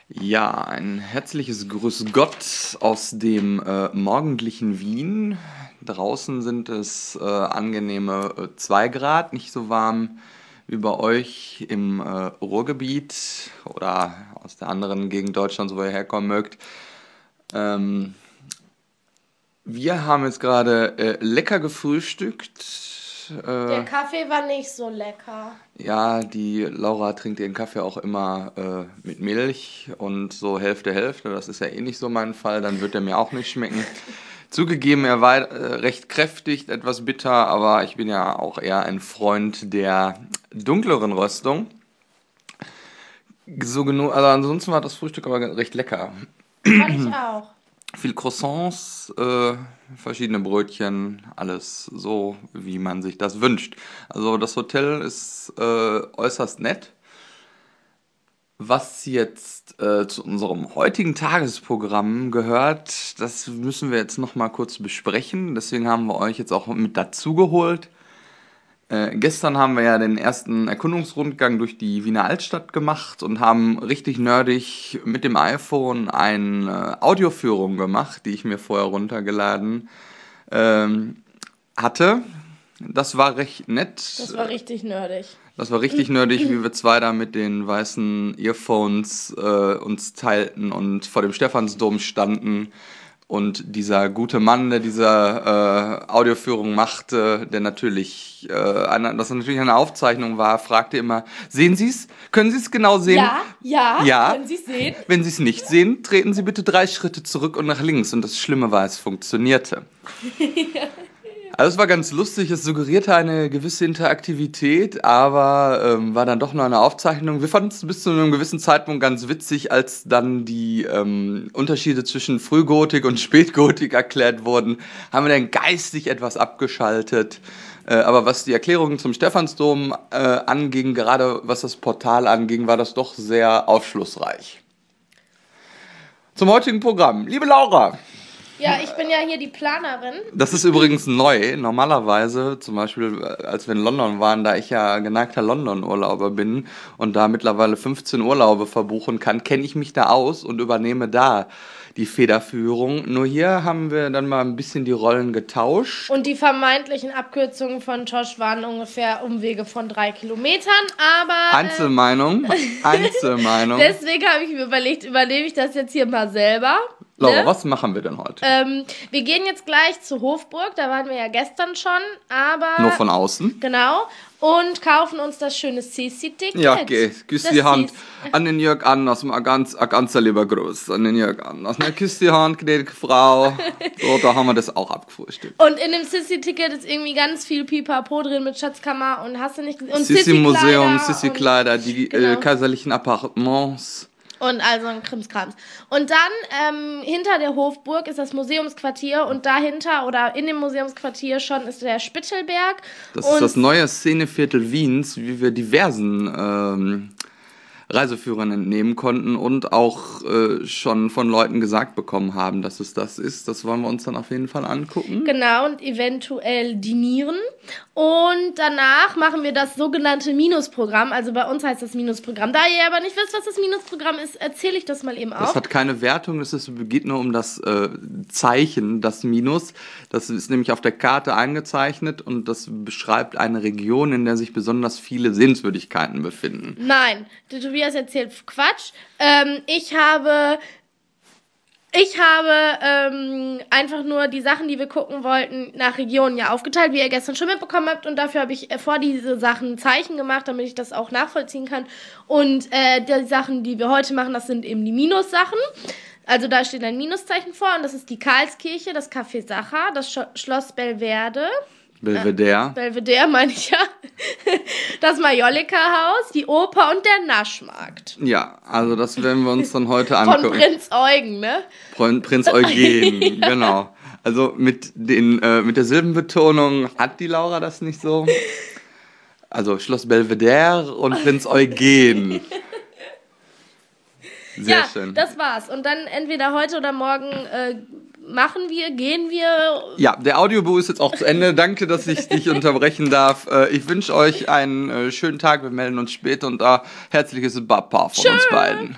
Ja, ein herzliches Grüß Gott aus dem morgendlichen Wien. Draußen sind es angenehme 2 Grad, nicht so warm wie bei euch im Ruhrgebiet oder aus der anderen Gegend Deutschlands, wo ihr herkommen mögt. Ähm, Wir haben jetzt gerade lecker gefrühstückt. Der Kaffee war nicht so lecker. Ja, die Laura trinkt ihren Kaffee auch immer mit Milch und so Hälfte Hälfte. Das ist ja eh nicht so mein Fall, dann wird er mir auch nicht schmecken. Zugegeben, er war recht kräftig, etwas bitter, aber ich bin ja auch eher ein Freund der dunkleren Röstung. So genug, also ansonsten war das Frühstück aber recht lecker. Fand ich auch. Viel Croissants, verschiedene Brötchen, alles so, wie man sich das wünscht. Also das Hotel ist äußerst nett. Was jetzt zu unserem heutigen Tagesprogramm gehört, das müssen wir jetzt nochmal kurz besprechen. Deswegen haben wir euch jetzt auch mit dazu geholt. Gestern haben wir ja den ersten Erkundungsrundgang durch die Wiener Altstadt gemacht und haben richtig nerdig mit dem iPhone eine Audioführung gemacht, die ich mir vorher runtergeladen hatte. Das war recht nett. Das war richtig nerdig. Das war richtig nerdig, wie wir zwei da mit den weißen Earphones uns teilten und vor dem Stephansdom standen. Und dieser gute Mann, der diese Audioführung machte, der natürlich, das natürlich eine Aufzeichnung war, fragte immer, sehen Sie es? Können Sie es genau sehen? Ja. Können Sie es sehen? Wenn Sie es nicht sehen, treten Sie bitte 3 Schritte zurück und nach links. Und das Schlimme war, es funktionierte. Also es war ganz lustig, es suggerierte eine gewisse Interaktivität, aber war dann doch nur eine Aufzeichnung. Wir fanden es bis zu einem gewissen Zeitpunkt ganz witzig, als dann die Unterschiede zwischen Frühgotik und Spätgotik erklärt wurden, haben wir dann geistig etwas abgeschaltet. Aber was die Erklärungen zum Stephansdom anging, gerade was das Portal anging, war das doch sehr aufschlussreich. Zum heutigen Programm. Liebe Laura! Ja, ich bin ja hier die Planerin. Das ist übrigens neu. Normalerweise, zum Beispiel, als wir in London waren, da ich ja geneigter London-Urlauber bin und da mittlerweile 15 Urlaube verbuchen kann, kenne ich mich da aus und übernehme da die Federführung. Nur hier haben wir dann mal ein bisschen die Rollen getauscht. Und die vermeintlichen Abkürzungen von Josh waren ungefähr Umwege von 3 Kilometern, aber... Einzelmeinung. Deswegen habe ich mir überlegt, übernehme ich das jetzt hier mal selber. Laura, Ne? was machen wir denn heute? Wir gehen jetzt gleich zur Hofburg, da waren wir ja gestern schon, aber... Nur von außen? Genau. Und kaufen uns das schöne Sissi-Ticket. Ja, okay. Küss die Hand an den Jörg Anders, mal ganz lieber Gruß an den Jörg Anders. Na, küss die Hand, gnädige Frau. So, da haben wir das auch abgefrühstückt. Und in dem Sissi-Ticket ist irgendwie ganz viel Pipapo drin mit Schatzkammer und hast du nicht gesehen? Und Sissi-Museum, Sissi-Kleider Sissi-Kleider, die genau. kaiserlichen Appartements. Und also ein Krimskrams. Und dann hinter der Hofburg ist das Museumsquartier und dahinter oder in dem Museumsquartier schon ist der Spittelberg. Das ist das neue Szeneviertel Wiens, wie wir diversen Reiseführern entnehmen konnten und auch schon von Leuten gesagt bekommen haben, dass es das ist. Das wollen wir uns dann auf jeden Fall angucken. Genau, und eventuell dinieren. Und danach machen wir das sogenannte Minusprogramm. Also bei uns heißt das Minusprogramm. Da ihr aber nicht wisst, was das Minusprogramm ist, erzähle ich das mal eben Das auf. hat keine Wertung, es geht nur um das Zeichen, das Minus. Das ist nämlich auf der Karte eingezeichnet und das beschreibt eine Region, in der sich besonders viele Sehenswürdigkeiten befinden. Nein, der Tobias erzählt Quatsch. Ich habe einfach nur die Sachen, die wir gucken wollten, nach Regionen ja aufgeteilt, wie ihr gestern schon mitbekommen habt. Und dafür habe ich vor diese Sachen Zeichen gemacht, damit ich das auch nachvollziehen kann. Und die Sachen, die wir heute machen, das sind eben die Minussachen. Also da steht ein Minuszeichen vor und das ist die Karlskirche, das Café Sacher, das Schloss Belvedere. Belvedere meine ich ja. Das Majolika-Haus, die Oper und der Naschmarkt. Ja, also das werden wir uns dann heute angucken. Von Prinz Eugen, ne? Prinz Eugen, genau. Also mit der Silbenbetonung hat die Laura das nicht so. Also Schloss Belvedere und Prinz Eugen. Sehr schön. Das war's. Und dann entweder heute oder morgen gehen wir. Ja, der Audiobuch ist jetzt auch zu Ende. Danke, dass ich dich unterbrechen darf. Ich wünsche euch einen schönen Tag. Wir melden uns später und herzliches Baba von uns beiden.